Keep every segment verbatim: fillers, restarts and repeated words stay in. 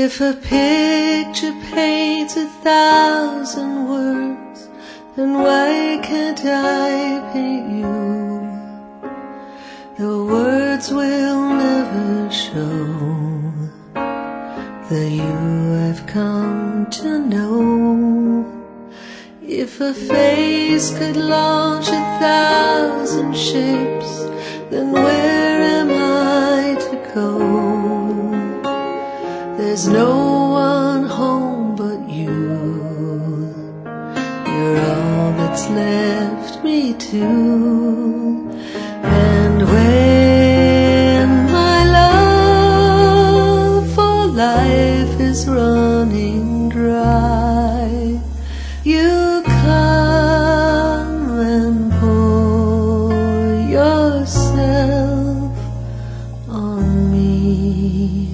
If a picture paints a thousand words, then why can't I paint you? The words will never show the you I've come to know. If a face could launch a thousand ships, then where am I to go? There's no one home but you. You're all that's left me to. And when my love for life is running dry, you come and pour yourself on me.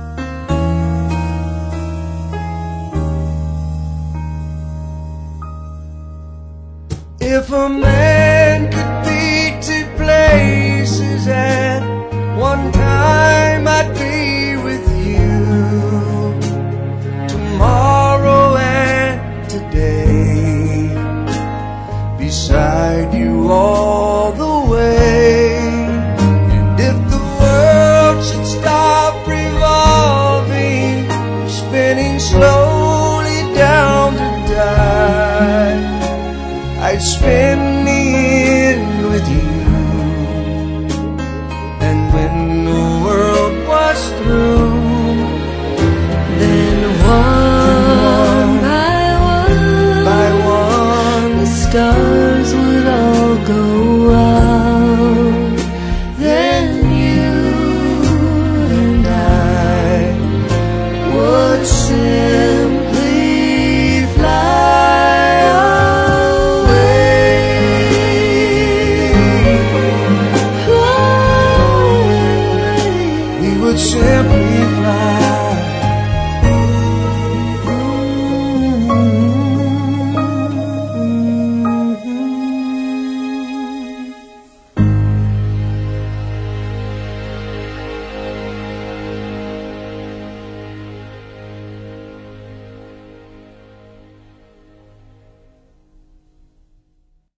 If a man could be two places at one time, I'd be with you tomorrow and today, beside you all the way. And if the world should stop revolving, spinning slowly down to die, I'd spend the end with you. And when the world was through, then one by one, by one, the stars would all go out. Then you and I would simply fly away. we would simply